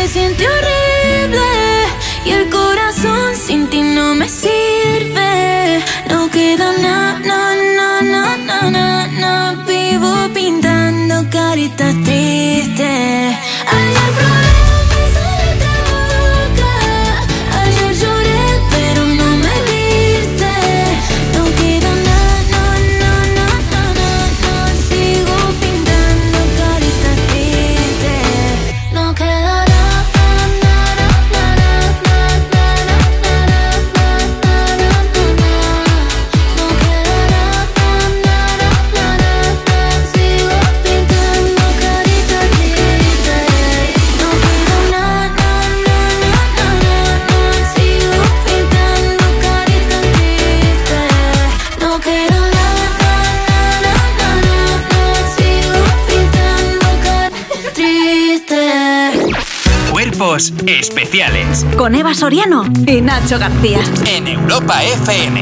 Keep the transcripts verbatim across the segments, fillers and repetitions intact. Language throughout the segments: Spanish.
se siente horrible y el corazón sin ti no me sirve. No queda nada, no, no, no, no, no, no. Vivo pintando caritas tristes. Ayer probé besar de boca, ayer lloré pero no me viste. No queda nada, no, no, no, no, no, no. Sigo pintando caritas tristes. No queda nada. Cuerpos especiales. Con Eva Soriano y Nacho García. En Europa F M.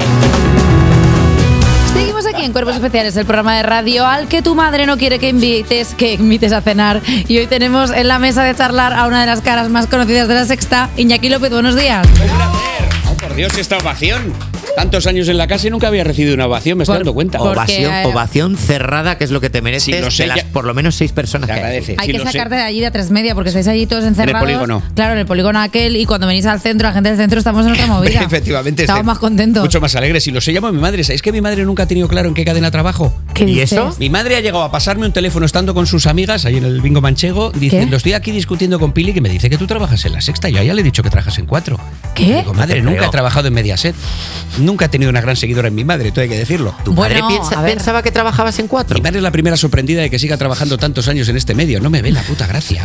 Seguimos aquí en Cuerpos Especiales, el programa de radio al que tu madre no quiere que invites, que invites a cenar. Y hoy tenemos en la mesa de charlar a una de las caras más conocidas de La Sexta, Iñaki López. Buenos días. Un placer. Oh, por Dios, esta ovación. Tantos años en la casa y nunca había recibido una ovación, me estoy Por, dando cuenta. Ovación, porque, ovación cerrada, que es lo que te mereces, Sí, lo sé, de las ya. por lo menos seis personas Te que hay. agradece. Hay Sí, que lo sé. sacarte de allí de a tres media porque estáis allí todos encerrados. En el polígono. Claro, en el polígono aquel. Y cuando venís al centro, la gente del centro estamos en otra movida. Efectivamente. Estamos este- más contentos. Mucho más alegres. Y lo sé, llamo a mi madre. ¿Sabéis que mi madre nunca ha tenido claro en qué cadena trabajo? ¿Qué ¿Y dices? eso? Mi madre ha llegado a pasarme un teléfono estando con sus amigas ahí en el bingo manchego diciendo, ¿Qué? estoy aquí discutiendo con Pili que me dice que tú trabajas en La Sexta. Yo a ella le he dicho que trabajas en Cuatro. ¿Qué? Y digo, madre, Te nunca creo. he trabajado en Mediaset. Nunca he tenido una gran seguidora en mi madre, todo hay que decirlo. ¿Tu Bueno, madre piensa- a ver. pensaba que trabajabas en Cuatro? Mi madre es la primera sorprendida de que siga trabajando tantos años en este medio. No me ve la puta gracia.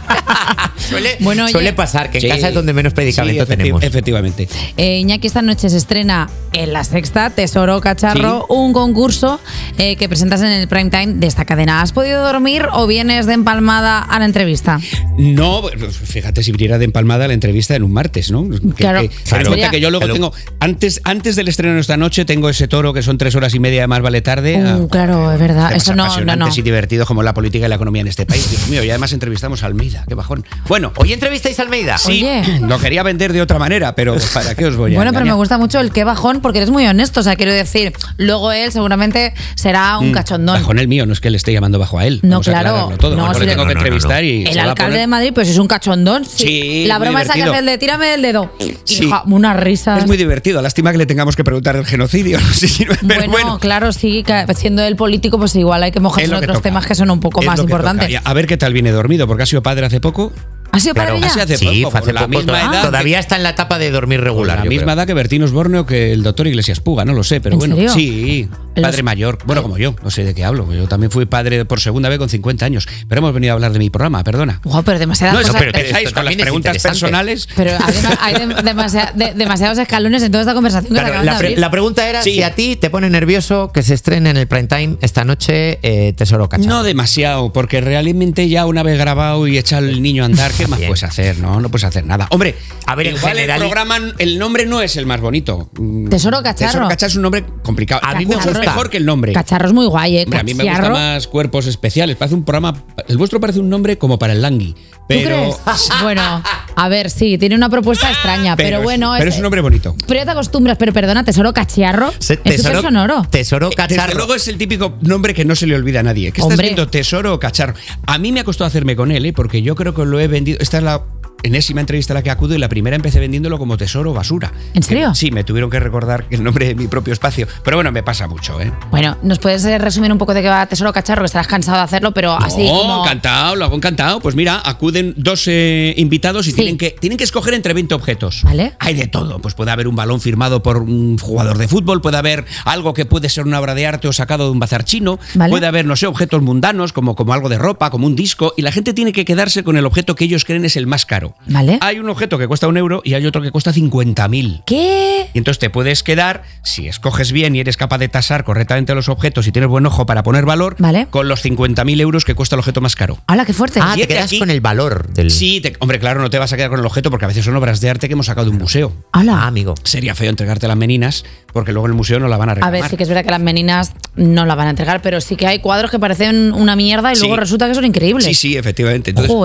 Suele, Bueno, oye. suele pasar, que en Sí. casa es donde menos predicamento Sí, efecti- tenemos. Efectivamente. Eh, Iñaki, esta noche se estrena en La Sexta, Tesoro Cacharro, un concurso eh, que presentas en el prime time de esta cadena. ¿Has podido dormir o vienes de empalmada a la entrevista? No, fíjate si viniera de empalmada la entrevista en un martes, ¿no? Que, Claro. que, ten en Sería- cuenta que yo luego Claro. tengo, antes, antes del estreno de esta noche, tengo ese toro que son tres horas y media de Más Vale Tarde. Uh, a- claro, es verdad. temas Eso no, no, apasionantes no. y divertidos como la política y la economía en este país. Dios mío, y además entrevistamos a Almeida, qué bajón. Bueno, ¿Hoy entrevistáis a Almeida? sí, Oye. lo quería vender de otra manera, pero ¿para qué os voy a Bueno, pero me engañar? gusta mucho el qué bajón porque eres muy honesto. O sea, quiero decir, luego él seguramente será un Mm, cachondón. Bajón el mío, no es que le esté llamando bajo a él. No, Vamos a claro. aclararlo todo. No, Bueno, si le le- tengo no, que no, no, entrevistar y El se va a alcalde poner- de Madrid, pues es un cachondón. Sí, La muy broma esa que divertido. hace el de tírame del dedo. Sí. Hija, una risa. Es muy divertido. Lástima que le tengamos que preguntar del genocidio. No sé si no- pero Bueno, bueno. claro, sí, que siendo el político, pues igual hay que mojarse Es en lo que otros toca. temas que son un poco Es más lo que importantes. toca. Y A ver qué tal viene dormido, porque ha sido padre hace poco. ¿Ha sido Claro, padre ya? así hace Sí, poco, hace con la poco. misma to- edad Todavía está en la etapa de dormir Con regular. la yo misma creo. edad que Bertín Osborne o que el doctor Iglesias Puga, no lo sé, pero ¿En bueno. serio? Sí, padre Los- mayor. Bueno, como yo, no sé de qué hablo. Yo también fui padre por segunda vez con cincuenta años. Pero hemos venido a hablar de mi programa, perdona. Guau, pero demasiadas No, eso, cosas. pero pero empezáis esto con las también es preguntas interesante. personales. Pero hay, dema- hay de- demasiada- de- demasiados escalones en toda esta conversación que Claro, acabamos la, de pre- abrir. la pregunta era Sí. si a ti te pone nervioso que se estrene en el prime time esta noche eh, Tesoro Cacharro. No demasiado, porque realmente ya una vez grabado y echado el niño a andar, ¿qué más Bien. puedes hacer? No, no puedes hacer nada. Hombre, A ver, en igual general- el programa, el nombre no es el más bonito. Mm, Tesoro Cacharro. Tesoro Cacharro es un nombre complicado. A mí me Mucho gusta. mejor que el nombre. Cacharro es muy guay, ¿eh? Hombre, a mí me gusta Cacharro. más Cuerpos Especiales. Parece un programa. El vuestro parece un nombre como para el Langui. Pero. ¿Tú crees? Bueno, a ver, sí, tiene una propuesta extraña, pero, es- bueno. pero es un nombre bonito. Pero ya te acostumbras, pero perdona, Tesoro Cacharro. Se- Es súper sonoro. Tesoro Desde Cacharro. luego es el típico nombre que no se le olvida a nadie. ¿Qué estás Hombre. viendo, Tesoro o Cacharro? A mí me ha costado hacerme con él, ¿eh? Porque yo creo que lo he vendido. Esta es la enésima entrevista a la que acudo y la primera empecé vendiéndolo como Tesoro o Basura. ¿En serio? Que- sí, me tuvieron que recordar el nombre de mi propio espacio. Pero bueno, me pasa mucho, ¿eh? Bueno, ¿nos puedes eh, resumir un poco de qué va Tesoro Cacharro? Que estarás cansado de hacerlo, pero así No, como... encantado, lo hago encantado. Pues mira, acuden dos eh, invitados y Sí. tienen, que, tienen que escoger entre veinte objetos. Vale. Hay de todo. Pues puede haber un balón firmado por un jugador de fútbol, puede haber algo que puede ser una obra de arte o sacado de un bazar chino, Vale. puede haber, no sé, objetos mundanos como, como algo de ropa, como un disco, y la gente tiene que quedarse con el objeto que ellos creen es el más caro. Vale. Hay un objeto que cuesta un euro y hay otro que cuesta cincuenta mil. ¿Qué? Y entonces te puedes quedar, si escoges bien y eres capaz de tasar correctamente los objetos y tienes buen ojo para poner valor, Vale. con los cincuenta mil euros que cuesta el objeto más caro. ¡Hala, qué fuerte! Ah, Y te este quedas aquí- con el valor del. Sí, te- hombre, claro, no te vas a quedar con el objeto porque a veces son obras de arte que hemos sacado de un museo. ¡Hala! Ah, amigo. Sería feo entregarte las meninas porque luego en el museo no la van a A reclamar. ver, sí que es verdad que las meninas no la van a entregar, pero sí que hay cuadros que parecen una mierda y Sí. luego resulta que son increíbles. Sí, sí, efectivamente. Entonces, Joder. eh,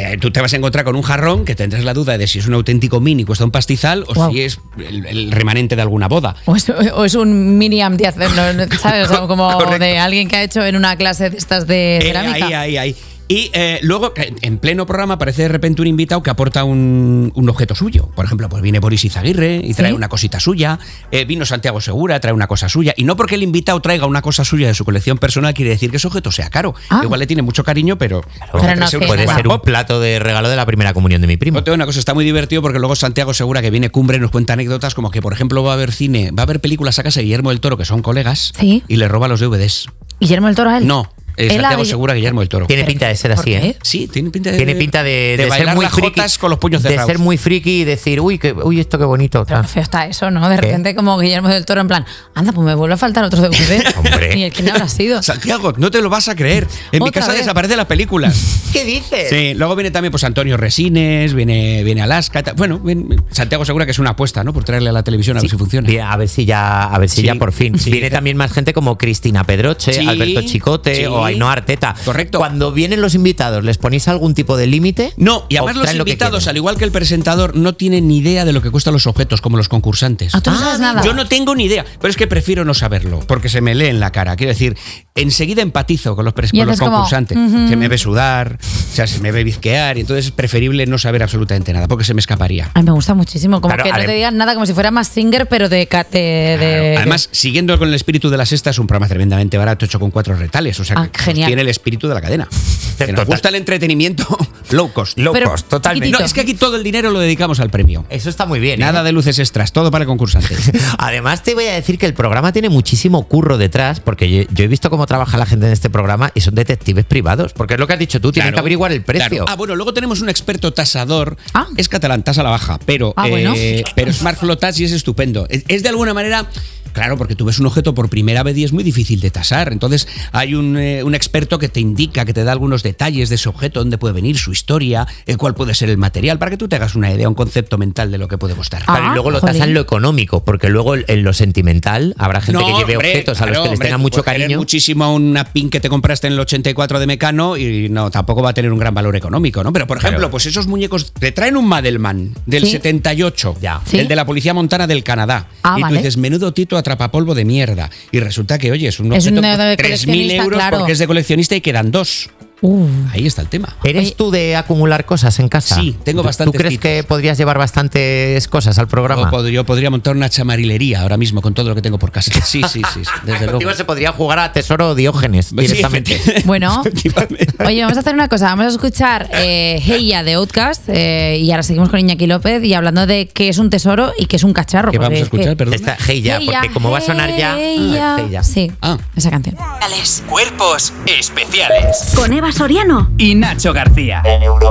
eh, tú te vas a encontrar con un jarrón que tendrás la duda de si es un auténtico mini, cuesta un pastizal, o Wow. si es el, el remanente de alguna boda. O es, o es un mini Amdiaz, ¿no? ¿Sabes? O como Correcto. de alguien que ha hecho en una clase de estas de Eh, cerámica. ahí, ahí, ahí. Y eh, luego, en pleno programa, aparece de repente un invitado que aporta un, un objeto suyo. Por ejemplo, pues viene Boris Izaguirre y trae ¿Sí? una cosita suya. Eh, vino Santiago Segura, trae una cosa suya. Y no porque el invitado traiga una cosa suya de su colección personal quiere decir que ese objeto sea caro. Ah. Igual le tiene mucho cariño, pero... Pero no tres euros Puede Bueno, ser un plato de regalo de la primera comunión de mi primo. No, te digo una cosa, está muy divertido porque luego Santiago Segura, que viene Cumbre, nos cuenta anécdotas como que, por ejemplo, va a haber cine, va a haber películas a casa de Guillermo del Toro, que son colegas, Sí. y le roba los D V Ds. ¿Guillermo del Toro a él? No, eh, Él Santiago ha- Segura, Guillermo del Toro. Tiene pinta de ser ¿Por así, qué? ¿eh? Sí, tiene pinta de... Tiene pinta de, de de ser bailar muy las friki. jotas con los puños de cerrados. ser muy friki y decir, uy, que, uy esto qué bonito. Pero tal. qué feo está eso, ¿no? De ¿Qué? repente como Guillermo del Toro en plan, anda, pues me vuelve a faltar otro D V D. Hombre. ¿Y el quién habrá sido? Santiago, no te lo vas a creer. En mi ¿Otra casa vez? desaparece la película. ¿Qué dices? Sí, luego viene también pues Antonio Resines, viene, viene Alaska. ta- Bueno, ven- Santiago Segura que es una apuesta, ¿no? Por traerle a la televisión a ver si funciona. Bien, a ver si ya, a ver si Sí, ya por fin. sí. Viene también más gente como Cristina Pedroche, Sí, Alberto Chicote sí. o Ainhoa Arteta. Correcto. Cuando vienen los invitados, ¿les ponéis algún tipo de límite? No, y ¿O además los traen lo que invitados, quieren? al igual que el presentador, no tienen ni idea de lo que cuestan los objetos, como los concursantes. Ah, tú no sabes nada. Yo no tengo ni idea, pero es que prefiero no saberlo, porque se me lee en la cara. Quiero decir, enseguida empatizo con los, pres- Y con los haces como, concursantes. ujú. Se me ve sudar, o sea, se me ve bizquear, y entonces es preferible no saber absolutamente nada, porque se me escaparía. Ay, me gusta muchísimo. Como Claro, que no adem- te digan nada, como si fuera más singer, pero de... ca- de, de- Además, siguiendo con el espíritu de la sexta, es un programa tremendamente barato, hecho con cuatro retales, o sea, Ah, que pues, genial. tiene el espíritu de la cadena. Que nos Total. gusta el entretenimiento low cost. Low Pero cost, totalmente. chiquitito. No, es que aquí todo el dinero lo dedicamos al premio. Eso está muy bien. ¿eh? Nada de luces extras, todo para el concursante. Además, te voy a decir que el programa tiene muchísimo curro detrás, porque yo, yo he visto cómo trabaja la gente en este programa y son detectives privados. Porque es lo que has dicho tú, tienen Claro, que averiguar el precio. claro. Ah, bueno, luego tenemos un experto tasador. Ah. Es catalán, tasa a la baja, pero, Ah, bueno. eh, pero Smart Flow Tax y es estupendo. Es, es de alguna manera. Claro, porque tú ves un objeto por primera vez y es muy difícil de tasar. Entonces hay un, eh, un experto que te indica, que te da algunos detalles de ese objeto, dónde puede venir, su historia, eh, cuál puede ser el material, para que tú te hagas una idea, un concepto mental de lo que puede costar. Ah, Claro, y luego lo jolín. tasan lo económico, porque luego en lo sentimental habrá gente que lleve hombre, objetos a los claro, que les hombre, tenga tú mucho puedes querer cariño. muchísimo una pin que te compraste en el ochenta y cuatro de Mecano y no, tampoco va a tener un gran valor económico, ¿no? Pero, por ejemplo, Claro. pues esos muñecos, te traen un Madelman del Sí. setenta y ocho, Ya. Sí. el de la Policía Montana del Canadá. Ah, y tú vale. dices, menudo tito atrapapolvo de mierda. Y resulta que, oye, es un Es un objeto de tres mil coleccionista, euros claro. porque es de coleccionista y quedan dos. Uh. Ahí está el tema. ¿Eres Oye. tú de acumular cosas en casa? Sí, tengo ¿Tú- bastantes ¿Tú crees titos. que podrías llevar bastantes cosas al programa? Yo podría, yo podría montar una chamarilería ahora mismo con todo lo que tengo por casa. Sí, sí, sí, sí, desde luego. Contigo se podría jugar a Tesoro Diógenes Sí, directamente. efectivamente. Bueno. Efectivamente. Oye, vamos a hacer una cosa. Vamos a escuchar eh, Hey Ya de Outcast eh, y ahora seguimos con Iñaki López y hablando de qué es un tesoro y qué es un cacharro. ¿Qué porque vamos a es que- escuchar? Perdón. Esta, hey ya, Hey porque Ya, como va a sonar ya. Hey ah, Ya. hey ya. Sí, Ah. esa canción. Cuerpos especiales. Con Eva Soriano. Y Nacho García.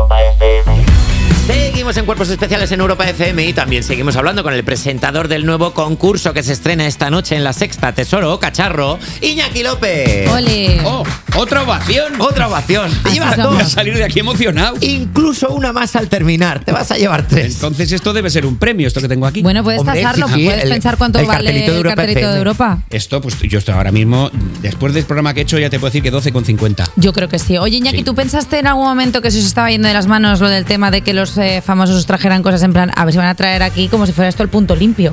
Seguimos en Cuerpos Especiales en Europa F M y también seguimos hablando con el presentador del nuevo concurso que se estrena esta noche en La Sexta, Tesoro o Cacharro, Iñaki López. Ole. Oh, otra ovación. Otra ovación. Te Así llevas somos. Voy a dos. salir de aquí emocionado. Incluso una más al terminar. Te vas a llevar tres. Entonces esto debe ser un premio, esto que tengo aquí. Bueno, puedes Hombre, tasarlo, sí, sí, puedes el- pensar cuánto el vale cartelito de el Europa cartelito F M. de Europa. Esto, pues yo estoy ahora mismo, después del programa que he hecho, ya te puedo decir que doce con cincuenta. Yo creo que sí. Oye, Iñaki, Sí. ¿tú pensaste en algún momento que se os estaba yendo de las manos lo del tema de que los eh, famosos os trajeran cosas en plan, a ver si van a traer aquí como si fuera esto el punto limpio?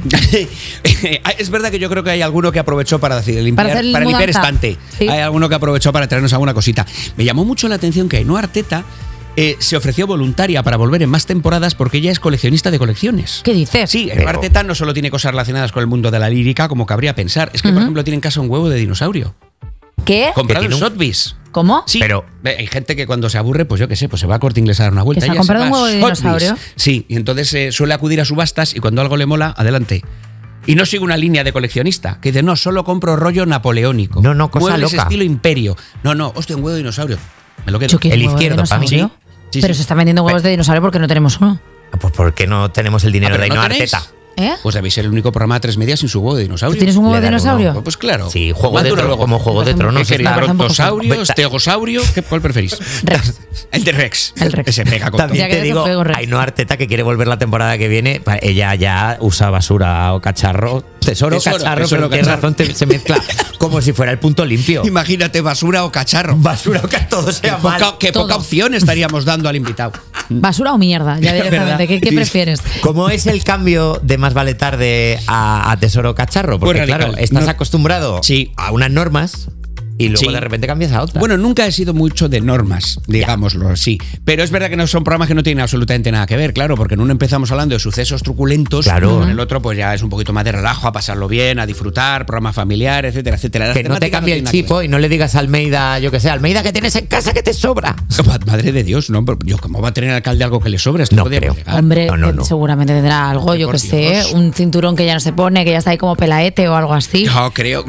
Es verdad que yo creo que hay alguno que aprovechó para, decir, limpiar, Para para, hacer limpiar mudanza. estante. Sí. Hay alguno que aprovechó para traernos alguna cosita. Me llamó mucho la atención que Ainhoa Arteta eh, se ofreció voluntaria para volver en más temporadas porque ella es coleccionista de colecciones. ¿Qué dices? Sí, Ainhoa Pero- Arteta no solo tiene cosas relacionadas con el mundo de la lírica, como cabría pensar. Es que, por ejemplo, tiene en casa un huevo de dinosaurio. ¿Qué? Comprado tiene en un- Sotheby's. ¿Cómo? Sí, Pero- ve, hay gente que cuando se aburre, pues yo qué sé, pues se va a Corte Inglés a dar una vuelta. ¿Que se ha Ella comprado va un huevo a de Sotheby's. dinosaurio? Sí, y entonces eh, suele acudir a subastas y cuando algo le mola, adelante. Y no sigue una línea de coleccionista, que dice, no, solo compro rollo napoleónico. No, no, cosa Muebles loca. estilo imperio. No, no, hostia, un huevo de dinosaurio. Me lo quedo. Yo quiero El un huevo de izquierdo, para mí. dinosaurio. Sí, Pero sí. se están vendiendo huevos de dinosaurio porque no tenemos uno. Pues ¿por qué no tenemos el dinero Ah, de pero ¿no Ainhoa tenéis? Arteta? ¿Eh? Pues debéis ser el único programa de tres media sin su huevo de dinosaurio. ¿Tienes un huevo de Le daré dinosaurio? uno. Pues claro. Sí, juego de Mándalo tro- como Juego de Me Tronos. ¿Qué queréis? está- ¿Brontosaurio? Vete- ¿Estegosaurio? ¿Qué- ¿Cuál preferís? Rex. El de Rex. El Rex. Ese pega con También Ya que te de digo, eso pego, Rex. Ainhoa Arteta, que quiere volver la temporada que viene, pa- ella ya usa basura o cacharro. Tesoro, Tesoro, cacharro, tesoro, pero tienes cacharro. razón, te- se mezcla como si fuera el punto limpio. todo. Imagínate, basura o cacharro. Basura o que todo Qué sea mal. poca, qué poca Todo. opción estaríamos dando al invitado. ¿Basura o mierda? Ya directamente. ¿Verdad? ¿Qué, qué Sí. prefieres? ¿Cómo es el cambio de Más vale tarde a, a Tesoro Cacharro? Porque Pues radical. claro, estás No- acostumbrado Sí. a unas normas y luego Sí. de repente cambias a otra. Bueno, nunca he sido mucho de normas, digámoslo así. Pero es verdad que no son programas que no tienen absolutamente nada que ver, claro, porque en uno empezamos hablando de sucesos truculentos, Claro. y en el otro pues ya es un poquito más de relajo, a pasarlo bien, a disfrutar, programa familiar, etcétera, etcétera. Las que no te temáticas cambie el tienen nada que chipo y no le digas a Almeida, yo que sé, Almeida, que tienes en casa que te sobra. ver. Madre de Dios, ¿no? Yo, ¿cómo va a tener el alcalde algo que le sobra? Esto No podríamos creo. llegar. Hombre, no, no, que no. seguramente tendrá algo, Hombre, yo por que sé, Dios. un cinturón que ya no se pone, que ya está ahí como pelaete o algo así. Yo creo,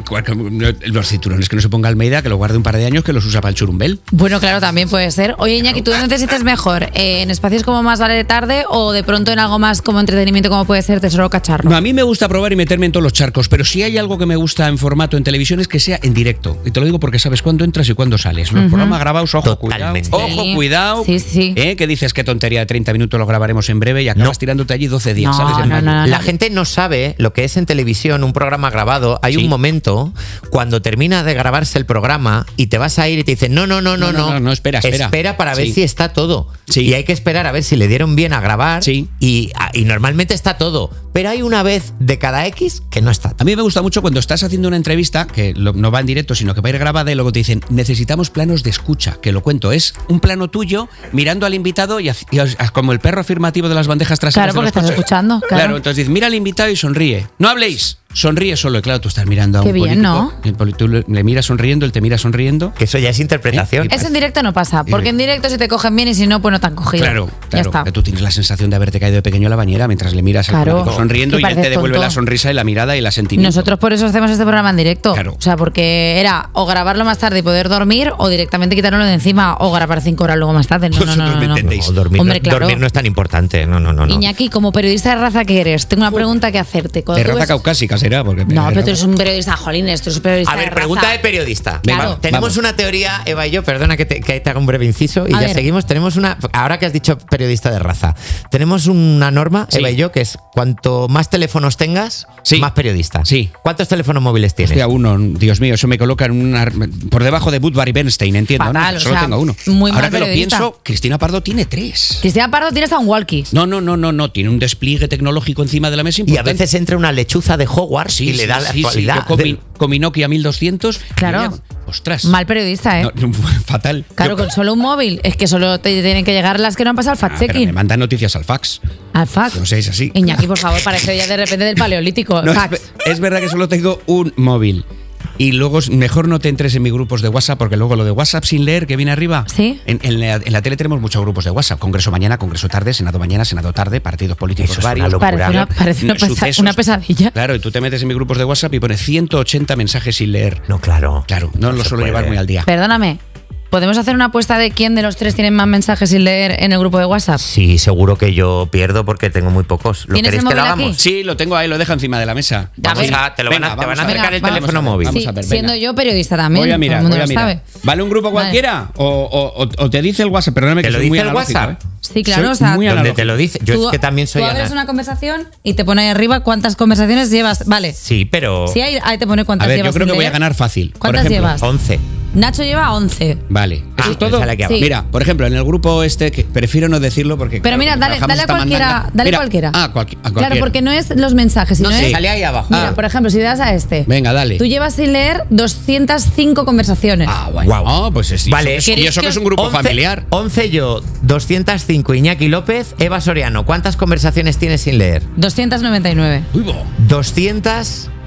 los cinturones que no se ponga Almeida, que lo guarde un par de años, que los usa para el churumbel. Bueno, claro, también puede ser. Oye, Iñaki, ¿tú dónde te sientes mejor? Eh, ¿En espacios como Más vale tarde o de pronto en algo más como entretenimiento como puede ser Tesoro Cacharro? No, a mí me gusta probar y meterme en todos los charcos, pero si hay algo que me gusta en formato en televisión es que sea en directo. Y te lo digo porque sabes cuándo entras y cuándo sales. Los programas grabados, ojo, Totalmente. cuidado. Ojo, Sí. cuidado. Sí, sí. ¿Eh? Que dices qué tontería de treinta minutos lo grabaremos en breve y acabas No. tirándote allí doce días, No, ¿sabes? En no, mayo. no, no. La gente no sabe lo que es en televisión un programa grabado. Hay Sí. un momento cuando termina de grabarse el programa y te vas a ir y te dicen, no, no, no, no, No, no, no. no, no, espera, espera. Espera para ver Sí. si está todo. Sí. Y hay que esperar a ver si le dieron bien a grabar. Sí. Y, y normalmente está todo. Pero hay una vez de cada X que no está. A mí me gusta mucho cuando estás haciendo una entrevista, que lo- no va en directo, sino que va a ir grabada y luego te dicen, necesitamos planos de escucha, que lo cuento, es un plano tuyo mirando al invitado y, hac- y as- como el perro afirmativo de las bandejas traseras. Claro, de porque los estás coches. escuchando, claro. entonces dices, mira al invitado y sonríe. No habléis, sonríe solo. Y claro, tú estás mirando a Qué un bien, político, ¿no? y el poli- tú le, le miras sonriendo, él te mira sonriendo. Que eso ya es interpretación. ¿Eh? Eso en directo no pasa, porque en directo si te cogen bien y si no, pues no te han cogido. Claro, Ya claro, está. que tú tienes la sensación de haberte caído de pequeño a la bañera mientras le miras al Claro. político sonriendo Que y él te pareces devuelve tonto. la sonrisa y la mirada y la sentimiento. Nosotros por eso hacemos este programa en directo. Claro. O sea, porque era o grabarlo más tarde y poder dormir o directamente quitárnoslo de encima o grabar cinco horas luego más tarde. No, no, no, Vosotros no, me no. entendéis. No, dormir, Hombre, no, claro. dormir no es tan importante. No, no, no. no. Iñaki, como periodista de raza que eres, tengo una pregunta que hacerte. Cuando De tú raza ves- caucásica será, porque No, pero tú eres un periodista, jolines, tú eres un periodista A ver, de pregunta raza. de periodista. Claro. Vamos, tenemos Vamos. una teoría, Eva y yo, perdona que te, que te haga un breve inciso y A ya ver. seguimos. Tenemos una, ahora que has dicho periodista de raza, tenemos una norma, Sí. Eva y yo, que es cuanto más teléfonos tengas, Sí. más periodista. Sí. ¿Cuántos teléfonos móviles tienes? Hostia, uno, Dios mío, eso me coloca en una, por debajo de Budvar y Bernstein, entiendo. Fatal, ¿no? o Solo sea, tengo uno. muy Ahora mal que lo periodista. pienso, Cristina Pardo tiene tres. Cristina Pardo tiene hasta un walkie. No, no, no, no, no, tiene un despliegue tecnológico encima de la mesa y a importante. veces entra una lechuza de Hogwarts Sí, y le sí, da la sí, sí. actualidad. Yo con, de- mi, con mi Nokia mil doscientos. Claro. y mira, ostras. Mal periodista, ¿eh? No, fatal. Claro, Yo- con solo un móvil. Es que solo te tienen que llegar las que no han pasado el Ah, pero me fact-checking. mandan noticias al fax. Al fax. No sé, es así. Iñaki, por favor, parece ya de repente del paleolítico. No, fax. es, es verdad que solo tengo un móvil. Y luego es- mejor no te entres en mis grupos de WhatsApp, porque luego lo de WhatsApp sin leer que viene arriba. ¿Sí? En, en la, en la tele tenemos muchos grupos de WhatsApp. Congreso mañana, Congreso tarde, Senado mañana, Senado tarde, partidos políticos Eso es una varios. locura. Parece una, parece una, pesa- sucesos. una pesadilla. Claro, y tú te metes en mis grupos de WhatsApp y pones ciento ochenta mensajes sin leer. No, claro. Claro, no, lo se suelo puede. llevar muy al día. Perdóname. ¿Podemos hacer una apuesta de quién de los tres tiene más mensajes sin leer en el grupo de WhatsApp? Sí, seguro que yo pierdo porque tengo muy pocos. ¿Lo ¿Tienes queréis el que lo móvil hagamos? aquí? Sí, lo tengo ahí, lo dejo encima de la mesa. Vamos ver. a, te lo van a, Venga, te van a vamos a acercar ver. el Venga, teléfono vamos a ver, móvil. vamos Sí, a ver, siendo venga. yo periodista también. Voy a todo mirar, el mundo voy a lo mirar. sabe. ¿Vale un grupo Vale. cualquiera? O, o- o- o te dice el WhatsApp? Perdóname ¿Te que lo soy muy dice el analógico, WhatsApp? ¿eh? Sí, claro, Soy o sea, muy ¿Dónde analógico. te lo dice? Yo Tú- es que también soy Tú abres ana- una conversación y te pone ahí arriba cuántas conversaciones llevas. Vale. Sí, pero Sí, ahí, ahí te pone cuántas A ver, llevas. yo creo sin que voy a leer. ganar fácil. Por ¿Cuántas ejemplo, llevas? once. Nacho lleva once. Vale, ¿eso Ah, es todo? pensaba que Sí. Mira, por ejemplo, en el grupo este, que prefiero no decirlo porque. Pero claro, mira, como dale, trabajamos dale a esta cualquiera. mandanga. Dale Mira, cualquiera. Ah, cualqui- a cualquiera. Claro, porque no es los mensajes, sino No, es. sí, sale ahí abajo. Mira, Ah. por ejemplo, si le das a este. Venga, dale. Tú llevas sin leer doscientas cinco conversaciones. Ah, bueno. Guau. Ah, pues es, Vale. y eso, que es- y ¿Queréis eso que que es un os- grupo once familiar. once yo, doscientos cinco Iñaki López, Eva Soriano. ¿Cuántas conversaciones tienes sin leer? doscientas noventa y nueve. Uy, bo. doscientos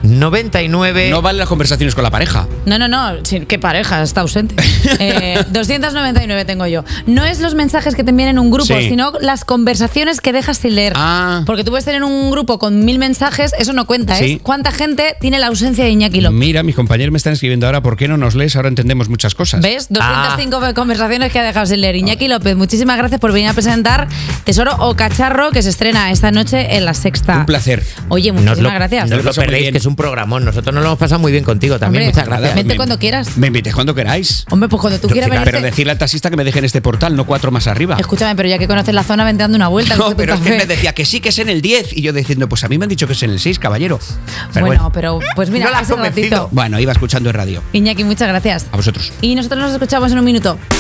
noventa y nueve. No valen las conversaciones con la pareja. No, no, no, sí, qué pareja, está ausente. Eh, doscientos noventa y nueve tengo yo. No es los mensajes que te envían en un grupo, Sí. sino las conversaciones que dejas sin leer. Ah. Porque tú puedes tener un grupo con mil mensajes, eso no cuenta, Sí. es cuánta gente tiene la ausencia de Iñaki López. Mira, mis compañeros me están escribiendo ahora, ¿por qué no nos lees? Ahora entendemos muchas cosas. ¿Ves? doscientas cinco Ah. conversaciones que ha dejado sin leer. Iñaki López, muchísimas gracias por venir a presentar Tesoro o Cacharro, que se estrena esta noche en La Sexta. Un placer. Oye, No os muchísimas lo, gracias. no os lo Nos lo pasamos muy perdéis, bien. que es un programón. Nosotros nos lo hemos pasado muy bien contigo también. Hombre, Muchas gracias. vente Me- cuando quieras. Me invitéis cuando queráis. Hombre, pues cuando tú quieras Pero venir. Pero decirle al taxista que me deje en este portal, no cuatro más arriba. Escúchame, pero ya que conoces la zona, vente dando una vuelta. No, cógete un pero es que café. me decía que sí, que es en el diez. Y yo diciendo, pues a mí me han dicho que es en el seis, caballero. Pero Bueno, bueno. pero pues mira, No la has ese convencido. ratito. Bueno, iba escuchando en radio. Iñaki, muchas gracias. A vosotros. Y nosotros nos escuchamos en un minuto.